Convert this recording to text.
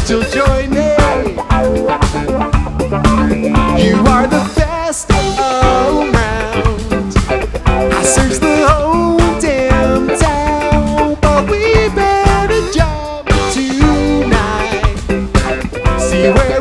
you'll join me. You are the best around. I searched the whole damn town, but we better jump tonight. See where